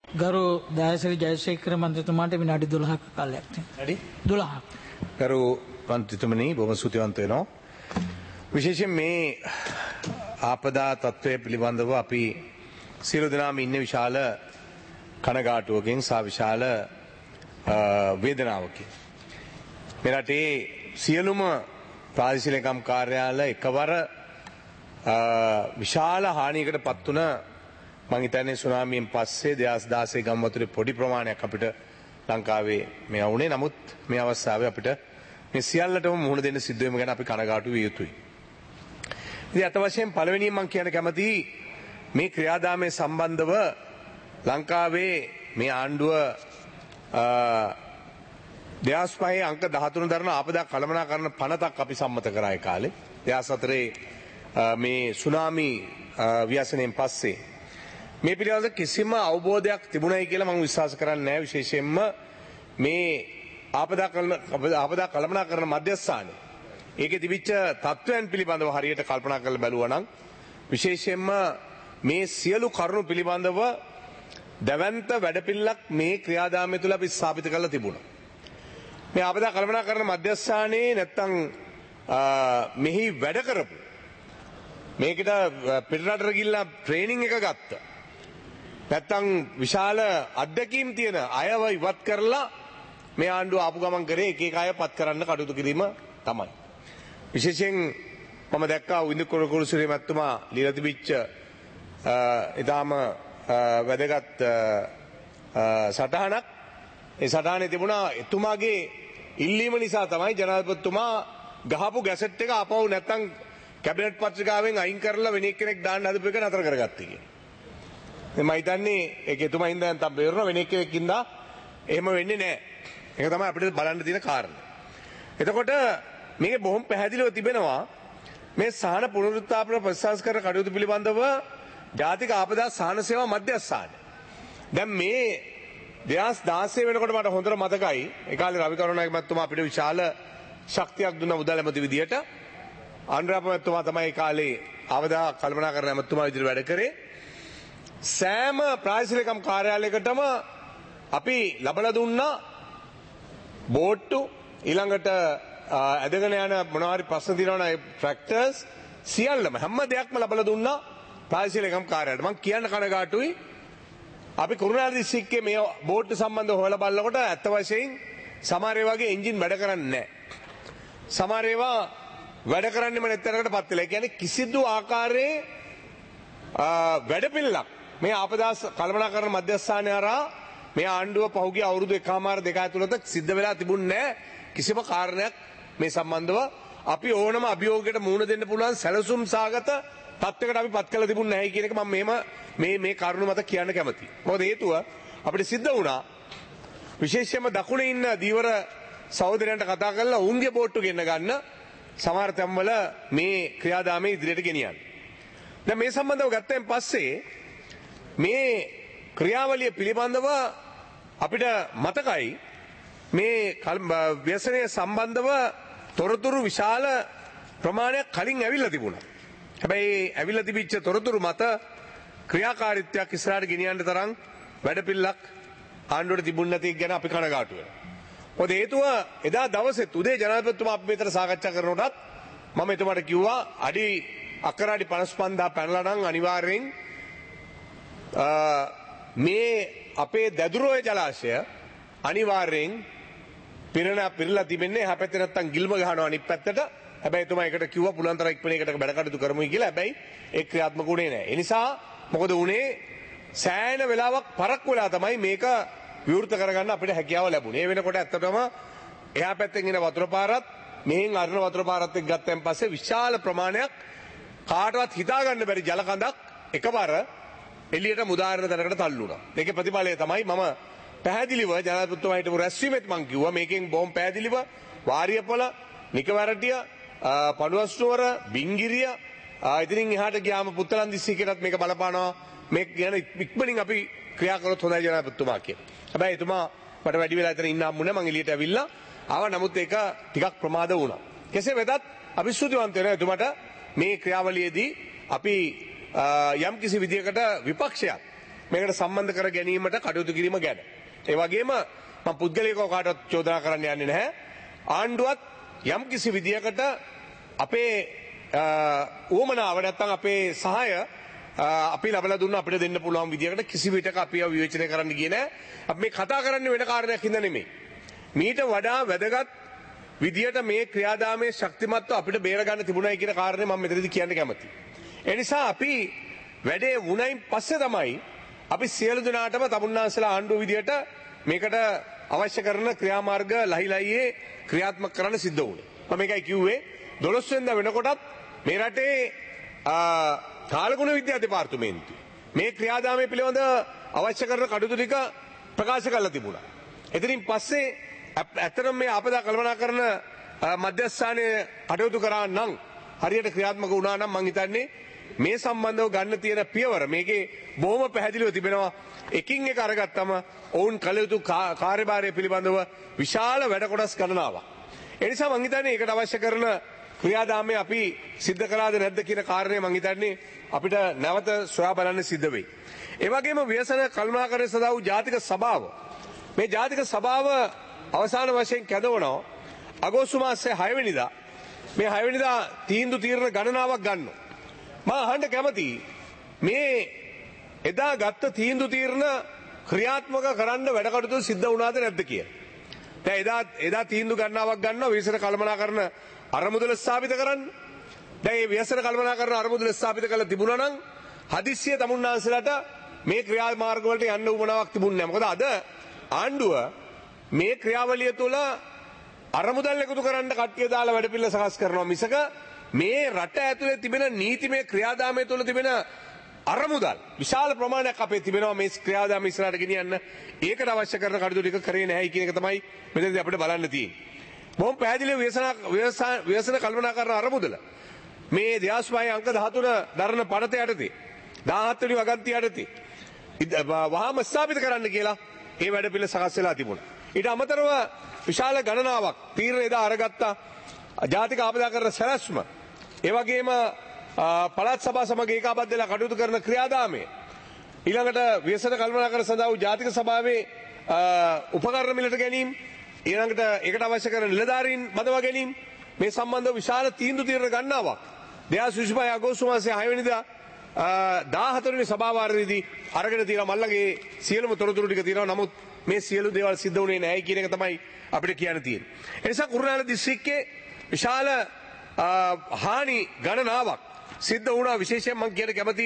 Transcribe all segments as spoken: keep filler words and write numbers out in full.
ගරු දයාසිරි ජයසේකර මන්ත්‍රීතුමාට විනාඩි දොළහක කාලයක් තියෙනවා. වැඩි දොළහක්. ගරු මන්ත්‍රීතුමනි බොහොම ස්තුතිවන්ත වෙනවා. විශේෂයෙන් මේ ආපදා තත්ත්වය පිළිබඳව අපි සියලු දෙනාම ඉන්නේ විශාල කනගාටුවකින් සහ විශාල වේදනාවකින්. මේ රටේ සියලුම ප්‍රාදේශීය ලේකම් කාර්යාලය එකවර විශාල හානියකට පත් වුණ මම හිතන්නේ සුනාමියෙන් පස්සේ දෙදාස් දාසය ගම් වතුරේ පොඩි ප්‍රමාණයක් අපිට ලංකාවේ මේ වුණේ. නමුත් මේ අවස්ථාවේ අපිට මේ සියල්ලටම මුහුණ දෙන්න සිද්ධ වෙම ගැන අපි කනගාටු විය යුතුයි. ඉතින් අත වශයෙන් පළවෙනියෙන් මම කියන්න කැමතියි මේ ක්‍රියාදාමයේ සම්බන්ධව ලංකාවේ මේ ආණ්ඩුව දෙදාස් පහේ අංක දහතුන දරන ආපදා කළමනාකරණ පනතක් අපි සම්මත කරා ඒ කාලේ. දෙදාස් හතරේ මේ සුනාමි ව්‍යසනයෙන් පස්සේ මේ පිළිබඳ කිසිම අවබෝධයක් තිබුණයි කියලා මම විශ්වාස කරන්නේ නැහැ. විශේෂයෙන්ම මේ ආපදා ආපදා කළමනාකරණ මධ්‍යස්ථානයේ ඒකේ තිබිච්ච තත්ත්වයන් පිළිබඳව හරියට කල්පනා කරලා බැලුවා නම් විශේෂයෙන්ම මේ සියලු කරුණු පිළිබඳව දැවැන්ත වැඩපිළිවෙලක් මේ ක්‍රියාදාමය තුළ අපි ස්ථාපිත කරලා තිබුණා. මේ ආපදා කළමනාකරණ මධ්‍යස්ථානයේ නැත්තම් මෙහි වැඩ කරපු මේකට පිටරටට ගිහිල්ලා ට්‍රේනින් එක ගත්ත නැත්තම් විශාල අත්දැකීම් තියෙන අයව ඉවත් කරලා මේ ආණ්ඩුව ආපු ගමන් කරේ එක එක අය පත් කරන්න කටයුතු කිරීම තමයි. විශේෂයෙන් මම දැක්කා විඳු කුරුකුරුසිරි මැතිතුමා লীලා තිබිච්ච ඊටාම වැදගත් සටහනක්. ඒ සටහනේ තිබුණා එතුමාගේ ඉල්ලීම නිසා තමයි ජනාධිපතිතුමා ගහපු ගැසට් එක ආපහු නැත්තම් කැබිනට් පත්‍රිකාවෙන් අයින් කරලා වෙන කෙනෙක් දාන්න හදපු එක නතර කරගත්තේ කියලා. මම හිතන්නේ ඒක එතුමා හින්දා නැත්තම් බේරන වෙන කෙනෙක් හින්දා එහෙම වෙන්නේ නැහැ. ඒක තමයි අපිට බලන්න තියෙන කාරණා. එතකොට මේක බොහොම පැහැදිලිව තිබෙනවා මේ සහන පුනරුත්ථාපන ප්‍රතිසංස්කරණ කටයුතු පිළිබඳව ජාතික ආපදා සහන සේවා මධ්‍යස්ථානය. දැන් මේ දෙදාස් දාසය වෙනකොට මට හොඳට මතකයි ඒ කාලේ රවි කරුණානායක මහත්මයා අපිට විශාල ශක්තියක් දුන්න මුදල් ඇමති විදියට. අනුරාප මහත්මයා තමයි ඒ කාලේ ආපදා කළමනාකරණ මහත්මයා විදියට වැඩ කරේ. සෑම ප්‍රාදේශීය ලේකම් කාර්යාලයකටම අපි ලබලා දුන්නා බෝට්ටු ඊළඟට ඇදගෙන යන මොනවාරි ප්‍රශ්න තියෙනවා නම් ට්‍රැක්ටර්ස් සියල්ලම හැම දෙයක්ම ලබලා දුන්නා ප්‍රාදේශීය ලේකම් කාර්යාලයට. මම කියන්න කනගාටුයි අපි කුරුණෑගල දිස්ත්‍රික්කයේ මේ බෝට්ටු සම්බන්ධව හොයලා බලනකොට ඇත්ත වශයෙන් සමහර ඒ වගේ එන්ජින් වැඩ කරන්නේ නැහැ. සමහර ඒවා වැඩ කරන්නේම නැත්තරකට පත් වෙලා. ඒ කියන්නේ කිසිදු ආකාරයේ වැඩපිළිවෙලක් මේ ආපදා කළමනාකරණ මධ්‍යස්ථානය හරහා මේ ආණ්ඩුව පහුගිය අවුරුදු එකමාර දෙක ඇතුළත සිද්ධ වෙලා තිබුණේ නැහැ කිසිම කාරණයක් මේ සම්බන්ධව. අපි ඕනම අභියෝගයකට මුහුණ දෙන්න පුළුවන් සැලසුම් සාගත තත්ත්වයකට අපි පත් කරලා තිබුණේ නැහැ කියන එක මම මෙහෙම මේ මේ කරුණු මත කියන්න කැමතියි. මොකද හේතුව අපිට සිද්ධ වුණා විශේෂයෙන්ම දකුණේ ඉන්න දීවර සහෝදරයන්ට කතා කරලා උන්ගේ බෝට්ටු ගෙන්න ගන්න සමහර තැන්වල මේ ක්‍රියාදාමයේ ඉදිරියට ගෙනියන්න. දැන් මේ සම්බන්ධව ගත්තෙන් පස්සේ මේ ක්‍රියාවලිය පිළිබඳව අපිට මතකයි මේ ව්‍යසනය සම්බන්ධව තොරතුරු විශාල ප්‍රමාණයක් කලින් ඇවිල්ලා තිබුණා. හැබැයි ඇවිල්ලා තිබිච්ච තොරතුරු මත ක්‍රියාකාරීත්වයක් ඉස්සරහට ගෙනියන්න තරම් වැඩපිළිවෙලක් ආණ්ඩුවට තිබුණ නැති ගැන අපි කනගාටු වෙනවා. මොකද හේතුව එදා දවසෙත් උදේ ජනාධිපතිතුමා අපි මෙතන සාකච්ඡා කරනකොටත් මම එතුමාට කිව්වා අඩි අක්කර අඩි පනස් පන්දාහක් පැනලා නම් අනිවාර්යෙන් මේ අපේ දැදුරෝය ජලාශය අනිවාර්යෙන් පිරෙන පිරලා තිබෙන්නේ එහා පැත්තේ නැත්තම් ගිල්ම ගහනවා අනිත් පැත්තට. හැබැයි එතුමා ඒකට කිව්වා පුළුවන් තරම් ඉක්මනට වැඩ කටයුතු කරමුයි කියලා. හැබැයි ඒක ක්‍රියාත්මක වුණේ නැහැ. ඒ නිසා මොකද වුණේ සෑහෙන වෙලාවක් පරක් වෙලා තමයි මේක විවෘත කරගන්න අපිට හැකියාව ලැබුණේ. ඒ වෙනකොට ඇත්තටම එහා පැත්තෙන් එන වතුර පාරත් මෙහෙන් අරන වතුර පාරත් එක්ක ගත්තන් පස්සේ විශාල ප්‍රමාණයක් කාටවත් හිතා ගන්න බැරි ජල කඳක් එකවර එළියට මුදාහරන තැනකට තල්ලු වුණා. ඒකේ ප්‍රතිඵලය තමයි මම පැහැදිලිව ජනාධිපතිතුමා හිටපු රැස්වීමෙත් මම කිව්වා මේකෙන් බොහොම පැහැදිලිව වාරියපොළ, නිකවැරටිය, පඩුවස්නුවර, බිංගිරිය ඉතින් එහාට ගියාම පුත්තලන් දිස්ත්‍රික්කයටත් මේක බලපානවා. මේක ගැන ඉක්මනින් අපි ක්‍රියා කරොත් හොඳයි ජනාධිපතිතුමා කියලා. හැබැයි එතුමා මට වැඩි වෙලා එතන ඉන්න හම්බුනේ මම එළියට ඇවිල්ලා ආවා. නමුත් ඒක ටිකක් ප්‍රමාද වුණා. කෙසේ වෙතත් අපි ස්තුතිවන්ත වෙනවා එතුමාට මේ ක්‍රියාවලියේදී අපි යම් කිසි විදියකට විපක්ෂයක් මේකට සම්බන්ධ කර ගැනීමට කටයුතු කිරීම ගැන. ඒ වගේම මම පුද්ගලිකව කාටවත් චෝදනා කරන්න යන්නේ නැහැ. ආණ්ඩුවත් යම් කිසි විදියකට අපේ උවමනාව නැත්නම් අපේ සහාය අපි ලබලා දුන්න අපිට දෙන්න පුළුවන් විදියකට කිසි විටක අපිව විවේචනය කරන්න ගියේ නැහැ. අපි මේ කතා කරන්නේ වෙන කාරණයක් හින්දා නෙමෙයි. මීට වඩා වැදගත් විදියට මේ ක්‍රියාදාමයේ ශක්තිමත්ව අපිට බේර ගන්න තිබුණයි කියන කාරණේ මම මෙතනදී කියන්න කැමතියි. ඒ නිසා අපි වැඩේ වුණයින් පස්සේ තමයි අපි සියලු දෙනාටම තමුන්නාන්සලා ආණ්ඩුව විදියට මේකට අවශ්‍ය කරන ක්‍රියාමාර්ග ලහිලයියේ ක්‍රියාත්මක කරන්න සිද්ධ වුණේ. මම මේකයි කිව්වේ දොළොස් වෙනිදා වෙනකොටත් මේ රටේ කාලගුණ විද්‍යා දෙපාර්තමේන්තුව මේ ක්‍රියාදාමය පිළිබඳ අවශ්‍ය කරන කටයුතු ටික ප්‍රකාශ කරලා තිබුණා. එතනින් පස්සේ ඇත්තටම මේ ආපදා කළමනාකරන මධ්‍යස්ථානයේ කටයුතු කරා නම් හරියට ක්‍රියාත්මක වුණා නම් මම හිතන්නේ මේ සම්බන්ධව ගන්න තියෙන පියවර මේකේ බොහොම පැහැදිලිව තිබෙනවා. එකින් එක අරගත්තම ඔවුන් කළ යුතු කාර්යභාරය පිළිබඳව විශාල වැඩ කොටස් ගණනාවක්. ඒ නිසා මම හිතන්නේ ඒකට අවශ්‍ය කරන ක්‍රියාදාමය අපි සිද්ධ කළාද නැද්ද කියන කාරණේ මම හිතන්නේ අපිට නැවත සොයා බලන්න සිද්ධ වෙයි. ඒ වගේම ව්‍යසන කළමනාකරණය සඳහා වූ ජාතික සභාව මේ ජාතික සභාව අවසාන වශයෙන් කැඳවනවා අගෝස්තු මාසයේ හය වෙනිදා මේ හය වෙනිදා තීන්දුව තීරණ ගණනාවක් ගන්නවා. මම අහන්න කැමතියි මේ එදා ගත්ත තීන්දුව තීරණ ක්‍රියාත්මක කරන්න වැඩ කටයුතු සිද්ධ වුණාද නැද්ද කියලා. දැන් එදා එදා තීන්දුව ගණනාවක් ගන්නවා ව්‍යසන කළමනාකරණ අරමුදල ස්ථාපිත කරන්න. දැන් මේ ව්‍යසන කළමනාකරණ අරමුදල ස්ථාපිත කරලා තිබුණා නම් හදිස්සිය තමුන්නාන්සලට මේ ක්‍රියාමාර්ග වලට යන්න උවමනාවක් තිබුණේ නැහැ. මොකද අද ආණ්ඩුව මේ ක්‍රියාවලිය තුළ අරමුදල් එකතු කරන්න කට්ටිය දාලා වැඩ පිළිවෙල සකස් කරනවා මිසක මේ රට ඇතුලේ තිබෙන නීතිමය ක්‍රියාදාමය තුළ තිබෙන අරමුදල් විශාල ප්‍රමාණයක් අපේ තිබෙනවා මේ ක්‍රියාදාම ඉස්සරහට ගෙනියන්න. ඒකට අවශ්‍ය කරන කටයුතු ටික කරේ නැහැ කියන එක තමයි මෙතනදී අපිට බලන්න තියෙන්නේ. බොහොම පැහැදිලිව ව්‍යසන ව්‍යසන කල්පනාකරන අරමුදල මේ දෙහස්පහේ අංක දහතුන දරන පනත යටතේ දාහත් වෙනි වගන්තිය යටතේ වහාම ස්ථාපිත කරන්න කියලා ඒ වැඩ පිළිවෙල සකස් වෙලා තිබුණා. ඊට අමතරව විශාල ගණනාවක් තීරණ එදා අරගත්තා ජාතික ආපදා කරන සැලැස්ම ඒ වගේම පළාත් සභා සමග ඒකාබද්ධ වෙලා කටයුතු කරන ක්‍රියාදාමය ඊළඟට ව්‍යසන කළමනාකරණ සඳහා වූ ජාතික සභාවේ උපකරණ මිලට ගැනීම ඊළඟට ඒකට අවශ්‍ය කරන නිලධාරීන් බදවා ගැනීම මේ සම්බන්ධව විශාල තීන්දුව තීරණ ගන්නාවක් දෙදහස් විසිපහ අගෝස්තු මාසයේ හය වෙනිදා දාහතර වෙනි සභාවාරයේදී අරගෙන තියෙනවා. මල්ලගේ සියලුම තොරතුරු ටික තියෙනවා. නමුත් මේ සියලු දේවල් සිද්ධ වුණේ නැහැ කියන එක තමයි අපිට කියන්න තියෙන්නේ. ඒ නිසා කුරුණෑගල දිස්ත්‍රික්කයේ විශාල හානි ගණනාවක් සිද්ධ වුණා. විශේෂයෙන් මම කියන්න කැමති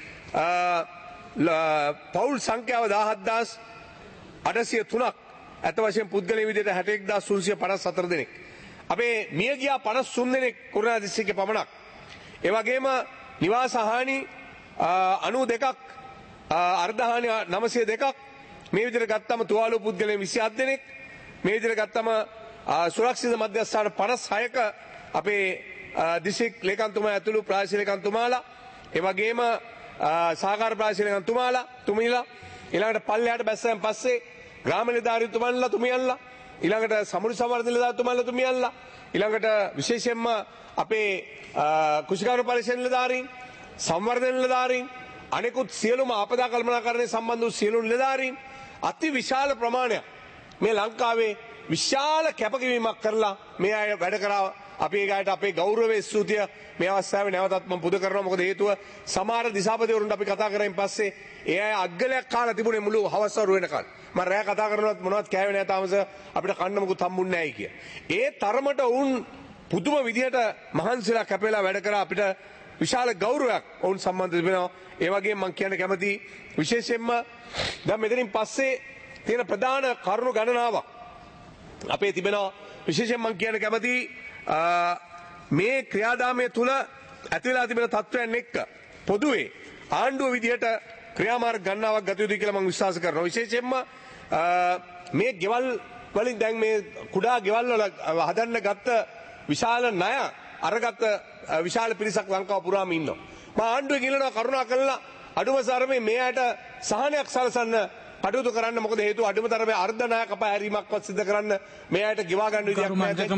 පෞල් සංඛ්‍යාව දාහත් හදාස් අටසිය තුනක් අත වශයෙන් පුද්ගලයන් විදිහට හැට එක් හදාස් තුන්සිය පනස් හතර දෙනෙක්. අපේ මිය ගියා පනස් තුන් දෙනෙක් කුරුණෑගල දිස්ත්‍රික්කයේ පමණක්. ඒ වගේම නිවාස හානි අනූ දෙකක් අර්ධහානි නවසිය දෙකක් මේ විදිහට ගත්තම තුවාල පුද්ගලයන් විසි හත් දෙනෙක් මේ විදිහට ගත්තම සුරක්ෂිත මධ්‍යස්ථාන පනස් හයක අපේ දිස්ත්‍රික් ලේකම්තුමා ඇතුළු ප්‍රාදේශීය ලේකම්තුමාලා ඒ වගේම සහකාර ප්‍රාදේශීය ලේකම්තුමාලා තුමිලා ඊළඟට පල්ලෙහාට බැස්සයන් පස්සේ ග්‍රාම නිලධාරීතුමන්ලා තුමියන්ලා ඊළඟට සමුළු සමර්ථ නිලධාරීතුමන්ලා තුමියන්ලා ඊළඟට විශේෂයෙන්ම අපේ කුෂිකාරු පරිශන නිලධාරීන් සංවර්ධන නිලධාරීන් අනෙකුත් සියලුම ආපදා කළමනාකරණය සම්බන්ධ වූ සියලු නිලධාරීන් අති විශාල ප්‍රමාණයක් මේ ලංකාවේ විශාල කැපකිරීමක් කරලා මේ අය වැඩ කරා. අපි ඒ අයට අපේ ගෞරවයේ ස්තුතිය මේ අවස්ථාවේ නැවතත් මම පුද කරනවා. මොකද හේතුව සමහර දිසාපතිවරුන්ට අපි කතා කරමින් පස්සේ ඒ අය අග්ගලයක් කාලා තිබුණේ මුළු හවස් වරු වෙනකල්. මම රෑ කතා කරනවත් මොනවත් කෑවේ නැහැ තාමස අපිට කන්න මොකුත් හම්බුන්නේ නැහැ කිය. ඒ තරමට වුන් පුදුම විදියට මහන්සිලා කැපෙලා වැඩ කරා. අපිට විශාල ගෞරවයක් ඔවුන් සම්බන්ධ තිබෙනවා. ඒ වගේම මම කියන්න කැමති විශේෂයෙන්ම දැන් මෙතනින් පස්සේ තියෙන ප්‍රධාන කරුණු ගණනාවක් අපේ තිබෙනවා. විශේෂයෙන් මම කියන්න කැමති මේ ක්‍රියාදාමය තුළ ඇති වෙලා තිබෙන තත්ත්වයන් එක්ක පොදුවේ ආණ්ඩුව විදියට ක්‍රියාමාර්ග ගණනාවක් ගත යුතුයි කියලා මම විශ්වාස කරනවා. විශේෂයෙන්ම මේ ගෙවල් වලින් දැන් මේ කුඩා ගෙවල් වල හදන්න ගත්ත විශාල ණය අරගත්ත විශාල පිරිසක් ලංකාව පුරාම ඉන්නවා. මම ආණ්ඩුවේ ගිලනවා කරුණා කළා අඩුම තරමේ මේ අයට සහනයක් සලසන්න කටයුතු කරන්න. මොකද හේතුව අඩුම තරමේ අර්ධ ණය කපා හැරීමක්වත් සිදු කරන්න මේ අයට ගෙවා ගන්න විදියක්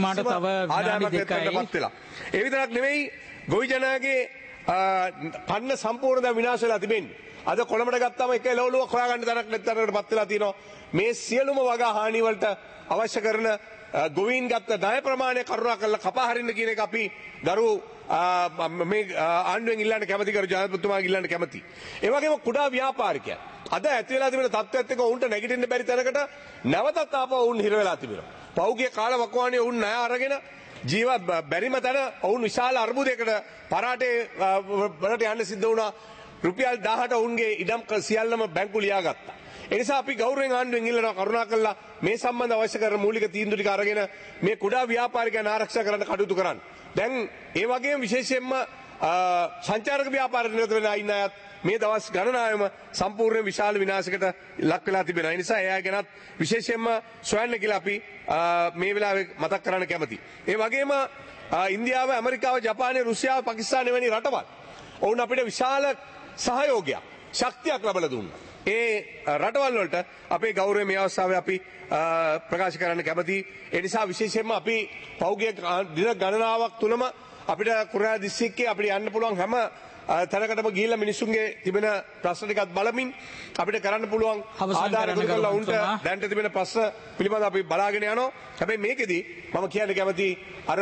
නැහැ. ඒ විතරක් නෙවෙයි ගොවි ජනයාගේ පන්න සම්පූර්ණ දැන් විනාශ වෙලා තිබෙන්නේ. අද කොළඹට ගත්තාම එක එළවලුවක් හොයාගන්න තැනක් නැති තරමටපත් වෙලා තියෙනවා. මේ සියලුම වගා හානි වලට අවශ්‍ය කරන ගොවීන් ගත්ත ණය ප්‍රමාණය කරුණා කරලා කපා හරින්න කියන එක අපි ගරු මේ ආණ්ඩුවෙන් ඉල්ලන්න කැමති කරු ජනාධිපතිතුමාගෙන් ඉල්ලන්න කැමති. ඒ වගේම කුඩා ව්‍යාපාරිකයන් අද ඇති වෙලා තිබෙන තත්ත්වයත් එක්ක ඔවුන්ට නැගිටින්න බැරි තැනකට නැවතත් ආපහු ඔවුන් හිර වෙලා තිබෙනවා. පෞගේ කාල වකවානුවේ ඔවුන් ණය අරගෙන ජීවත් බැරිම තැන ඔවුන් විශාල අර්බුදයකට පරාටේ වලට යන්න සිද්ධ වුණා. රුපියල් දහයට ඔවුන්ගේ ඉඩම් සියල්ලම බැංකු ලියාගත්තා. එනිසා අපි ගෞරවයෙන් ආණ්ඩුවෙන් ඉල්ලනවා කරුණා කරලා මේ සම්බන්ධ අවශ්‍ය කරන මූලික තීන්දුව ටික අරගෙන මේ කුඩා ව්‍යාපාරිකයන් ආරක්ෂා කරන්න කටයුතු කරන්න. දැන් ඒ වගේම විශේෂයෙන්ම සංචාරක ව්‍යාපාරයට නිරත වෙන අයින් අයත් මේ දවස් ගණනාවෙම සම්පූර්ණ විශාල විනාශයකට ලක් වෙලා තිබෙනවා. ඒ නිසා එයා ගැනත් විශේෂයෙන්ම සොයන්න කියලා අපි මේ වෙලාවේ මතක් කරන්න කැමතියි. ඒ වගේම ඉන්දියාව, ඇමරිකාව, ජපානය, රුසියාව, පාකිස්තානය වැනි රටවල් ඔවුන් අපිට විශාල සහයෝගයක්, ශක්තියක් ලබා දුන්නා. ඒ රටවල් වලට අපේ ගෞරවය මේ අවස්ථාවේ අපි ප්‍රකාශ කරන්න කැමතියි. ඒ නිසා විශේෂයෙන්ම අපි පෞගේ දින ගණනාවක් තුලම අපිට කුරා දිස්ත්‍රික්කයේ අපිට යන්න පුළුවන් හැම තැනකටම ගිහිල්ලා මිනිස්සුන්ගේ තිබෙන ප්‍රශ්න ටිකත් බලමින් අපිට කරන්න පුළුවන් ආධාර එකතු කරලා උන්ට දැනට තිබෙන ප්‍රශ්න පිළිබඳව අපි බලාගෙන යනවා. හැබැයි මේකෙදි මම කියන්න කැමතියි අර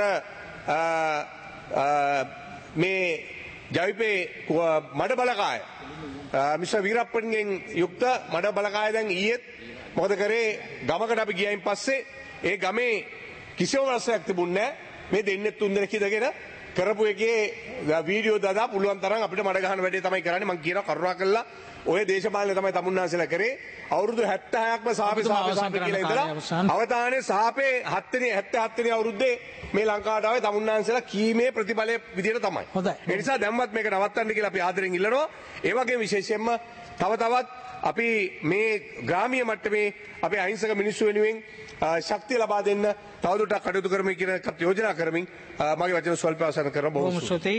මේ ජවිපේ මඩ බලකාය මිස්ටර් වීරප්පන්ගෙන් යුක්ත මඩ බලකාය දැන් ඊයේත් මොකද කරේ ගමකට අපි ගියයින් පස්සේ ඒ ගමේ කිසිම ප්‍රශ්නයක් තිබුණේ නැහැ. මේ දෙන්නේ තුන් දෙනෙක් ඉඳගෙන කරපු එකේ වීඩියෝ දාලා පුළුවන් තරම් අපිට මඩ ගහන වැඩේ තමයි කරන්නේ. මම කියනවා කරුණා කළා ඔය දේශපාලනය තමයි තමුන්නාන්සලා කරේ. අවුරුදු හැත්තෑහක්ම සාපේ සාපේ සාපේ කියලා ඉඳලා අවතානේ සාපේ හත් වෙනි හැත්තෑ හත් වෙනි අවුරුද්දේ මේ ලංකාවට ආවේ තමුන්නාන්සලා කීමේ ප්‍රතිඵලයේ විදියට තමයි. ඒ නිසා දැම්මත් මේක නවත්තන්න කියලා අපි ආදරෙන් ඉල්ලනවා. ඒ වගේම විශේෂයෙන්ම තව තවත් අපි මේ ග්‍රාමීය මට්ටමේ අපේ අහිංසක මිනිස්සු වෙනුවෙන් ශක්තිය ලබා දෙන්න තවදුරටත් කටයුතු කරමු කියන යෝජනා කරමින් මගේ වචන ස්වල්ප අවසන් කරනවා. බොහොම ස්තුතියි.